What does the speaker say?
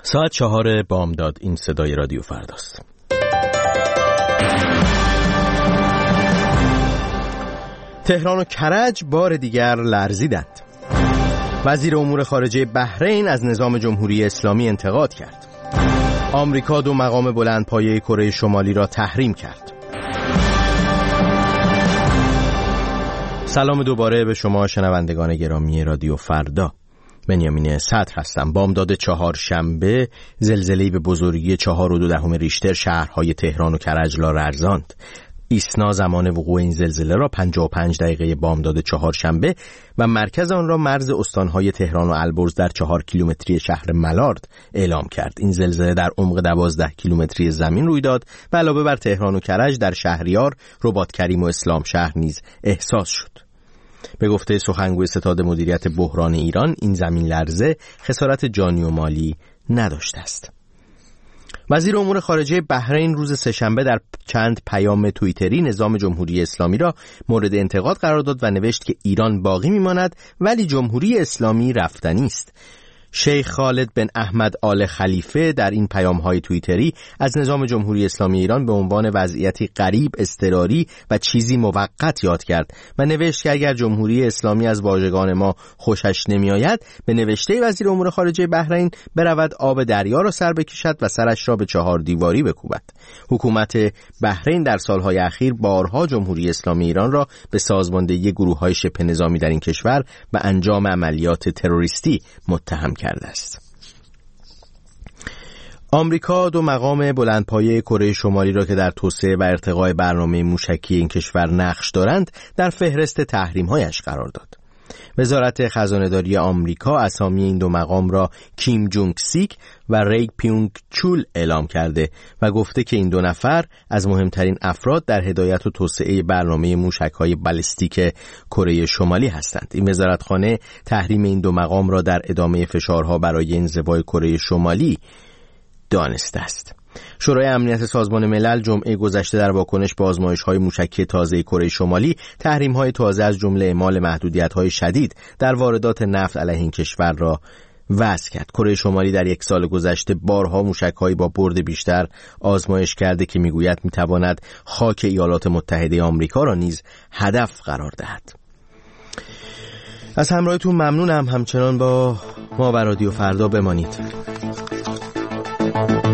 ساعت 4 بامداد. این صدای رادیو فرداست. تهران و کرج بار دیگر لرزیدند. وزیر امور خارجه بحرین از نظام جمهوری اسلامی انتقاد کرد. آمریکا 2 مقام بلندپایه کره شمالی را تحریم کرد. سلام دوباره به شما شنوندگان گرامی رادیو فردا. بنیامین صدر هستم. بامداد چهارشنبه زلزله‌ای به بزرگی 4.2 ریشتر شهرهای تهران و کرج را لرزاند. ایسنا زمان وقوع این زلزله را 55 دقیقه بامداد چهارشنبه و مرکز آن را مرز استانهای تهران و البرز در 4 کیلومتری شهر ملارد اعلام کرد. این زلزله در عمق 12 کیلومتری زمین روی داد و علاوه بر تهران و کرج در شهریار، رباط‌کریم و اسلام شهر نیز احساس شد. به گفته سخنگوی ستاد مدیریت بحران ایران، این زمین لرزه خسارت جانی و مالی نداشته است. وزیر امور خارجه بحرین روز سه‌شنبه در چند پیام توییتری نظام جمهوری اسلامی را مورد انتقاد قرار داد و نوشت که ایران باقی میماند ولی جمهوری اسلامی رفتنی است. شیخ خالد بن احمد آل خلیفه در این پیام‌های توییتری از نظام جمهوری اسلامی ایران به عنوان وضعیتی غریب، اضطراری و چیزی موقت یاد کرد و نوشت که اگر جمهوری اسلامی از واژگان ما خوشش نمی‌آید، به نوشته وزیر امور خارجه بحرین برود آب دریا را سر بکشد و سرش را به 4 دیواری بکوبد. حکومت بحرین در سالهای اخیر بارها جمهوری اسلامی ایران را به سازماندهی گروه‌های شبه نظامی در این کشور و انجام عملیات تروریستی متهم کرده است. آمریکا 2 مقام بلندپایه کره شمالی را که در توسعه و ارتقای برنامه موشکی این کشور نقش دارند در فهرست تحریم‌هایش قرار داد. وزارت خزانه‌داری آمریکا اسامی این 2 مقام را کیم جونگ سیک و ری پیونگ چول اعلام کرده و گفته که این 2 نفر از مهمترین افراد در هدایت و توسعه برنامه موشک‌های بالستیک کره شمالی هستند. این وزارتخانه تحریم این 2 مقام را در ادامه فشارها برای انزوای کره شمالی دانسته است. شورای امنیت سازمان ملل جمعه گذشته در واکنش به آزمایش‌های موشکی تازه کره شمالی تحریم‌های تازه از جمله اعمال محدودیت‌های شدید در واردات نفت علیه این کشور را وضع کرد. کره شمالی در 1 سال گذشته بارها موشک‌هایی با برد بیشتر آزمایش کرده که می‌گوید می‌تواند خاک ایالات متحده آمریکا را نیز هدف قرار دهد. از همراهیتون ممنونم. همچنان با ما و رادیو فردا بمانید.